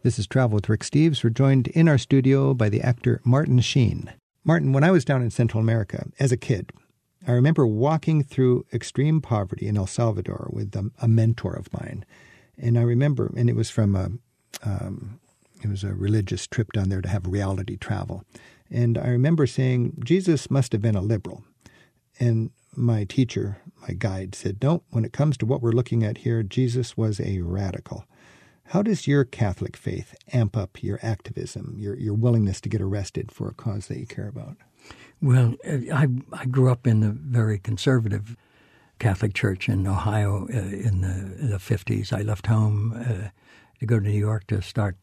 This is Travel with Rick Steves. We're joined in our studio by the actor Martin Sheen. Martin, when I was down in Central America as a kid, I remember walking through extreme poverty in El Salvador with a mentor of mine. And I remember, and it was from it was a religious trip down there to have reality travel. And I remember saying, Jesus must have been a liberal. And my teacher, my guide, said, no, when it comes to what we're looking at here, Jesus was a radical. How does your Catholic faith amp up your activism, your willingness to get arrested for a cause that you care about? Well, I grew up in a very conservative Catholic church in Ohio in the 50s. I left home to go to New York to start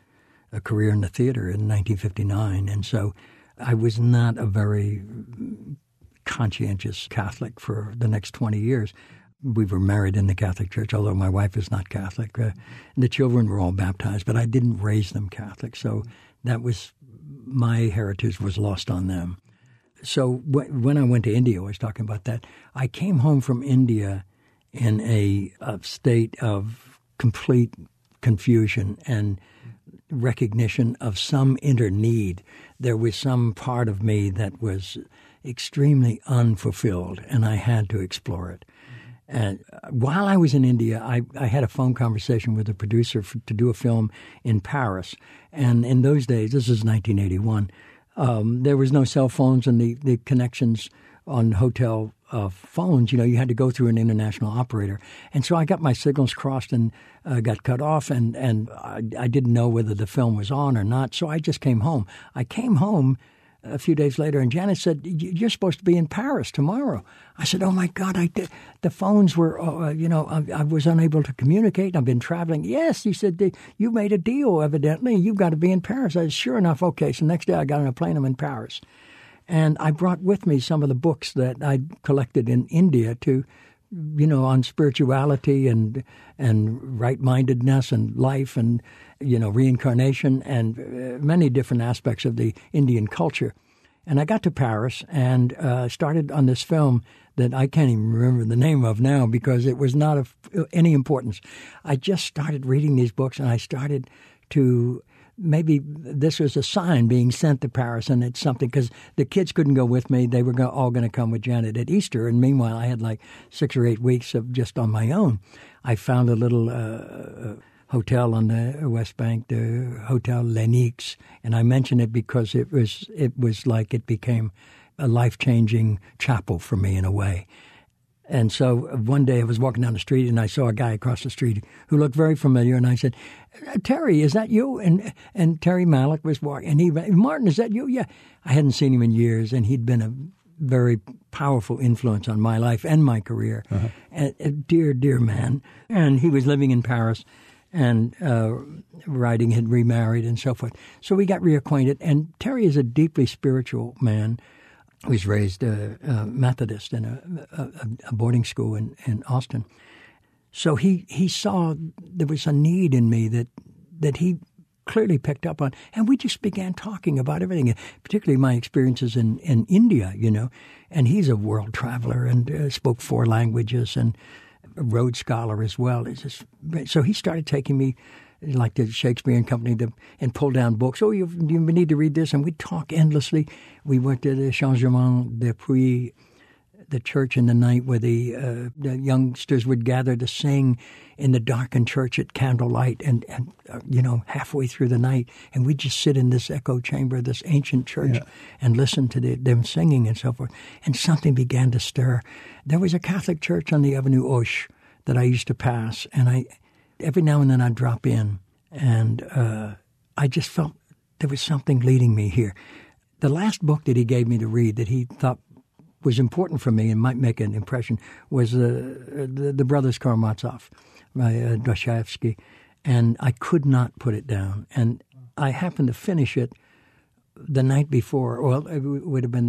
a career in the theater in 1959. And so I was not a very conscientious Catholic for the next 20 years. We were married in the Catholic Church, although my wife is not Catholic. The children were all baptized, but I didn't raise them Catholic. So that was, my heritage was lost on them. So when I went to India, I was talking about that, I came home from India in a state of complete confusion and recognition of some inner need. There was some part of me that was extremely unfulfilled, and I had to explore it. And while I was in India, I had a phone conversation with a producer to do a film in Paris. And in those days, this is 1981, there was no cell phones, and the connections on hotel phones, you had to go through an international operator. And so I got my signals crossed and got cut off, and I didn't know whether the film was on or not. So I just came home. I came home a few days later, and Janet said, you're supposed to be in Paris tomorrow. I said, oh, my God, the phones were, I was unable to communicate. I've been traveling. Yes, he said, you made a deal, evidently. You've got to be in Paris. I said, sure enough, okay. So next day I got on a plane. I'm in Paris. And I brought with me some of the books that I collected in India to, on spirituality and right-mindedness and life and, reincarnation and many different aspects of the Indian culture. And I got to Paris and started on this film that I can't even remember the name of now because it was not of any importance. I just started reading these books, and I started to, maybe this was a sign being sent to Paris, and it's something, because the kids couldn't go with me. They were all going to come with Janet at Easter, and meanwhile I had like 6 or 8 weeks of just on my own. I found a little hotel on the West Bank, the Hotel Lennox, and I mention it because it was like it became a life-changing chapel for me in a way. And so one day I was walking down the street and I saw a guy across the street who looked very familiar, and I said, Terry, is that you? And Terry Malick was walking, and he, Martin, is that you? Yeah. I hadn't seen him in years, and he'd been a very powerful influence on my life and my career. Uh-huh. A dear, dear man. And he was living in Paris and writing, had remarried and so forth. So we got reacquainted, and Terry is a deeply spiritual man. He was raised Methodist in a boarding school in Austin. So he saw there was a need in me that he clearly picked up on, and we just began talking about everything, particularly my experiences in India, And he's a world traveler and spoke 4 languages and a Rhodes Scholar as well. So he started taking me, like the Shakespeare and Company, and pull down books. Oh, you need to read this. And we'd talk endlessly. We went to the Changement des Puits, the church in the night where the youngsters would gather to sing in the darkened church at candlelight and halfway through the night. And we'd just sit in this echo chamber, this ancient church, and listen to them singing and so forth. And something began to stir. There was a Catholic church on the Avenue Hoche that I used to pass, and every now and then I'd drop in, and I just felt there was something leading me here. The last book that he gave me to read that he thought was important for me and might make an impression was the Brothers Karamazov by Dostoevsky, and I could not put it down. And I happened to finish it the night before. Well, it would have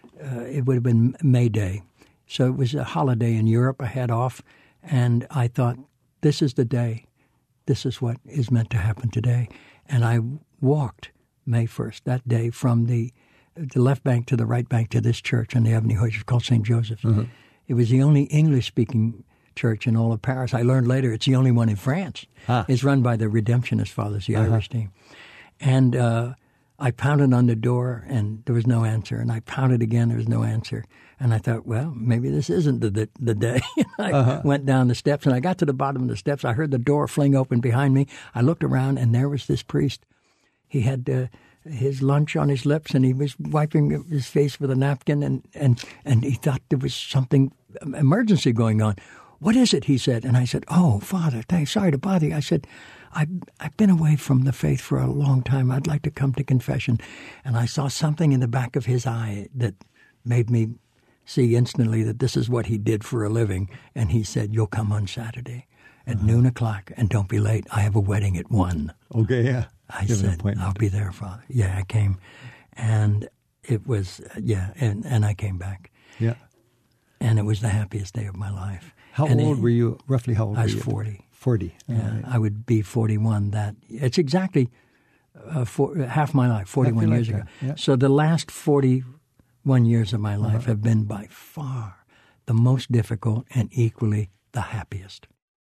been May Day, so it was a holiday in Europe. I had off, and I thought, this is the day. This is what is meant to happen today. And I walked May 1st, that day, from the left bank to the right bank to this church on the Avenue Hoche called St. Joseph's. Mm-hmm. It was the only English-speaking church in all of Paris. I learned later it's the only one in France. It's run by the Redemptionist Fathers, the Irish team. And I pounded on the door, and there was no answer. And I pounded again, there was no answer. And I thought, well, maybe this isn't the day. I went down the steps, and I got to the bottom of the steps. I heard the door fling open behind me. I looked around, and there was this priest. He had his lunch on his lips, and he was wiping his face with a napkin, and he thought there was something, emergency going on. What is it? He said. And I said, oh, Father, sorry to bother you. I said, I've been away from the faith for a long time. I'd like to come to confession. And I saw something in the back of his eye that made me see instantly that this is what he did for a living. And he said, you'll come on Saturday at noon o'clock, and don't be late. I have a wedding at 1. Okay, yeah. I said, I'll be there, Father. Yeah, I came. And it was, and I came back. Yeah. And it was the happiest day of my life. How old were you? Roughly how old were you? I was 40. 40. Yeah, right. I would be 41. It's exactly half my life, 41 years ago. Yeah. So the last 41 years of my life have been by far the most difficult and equally the happiest.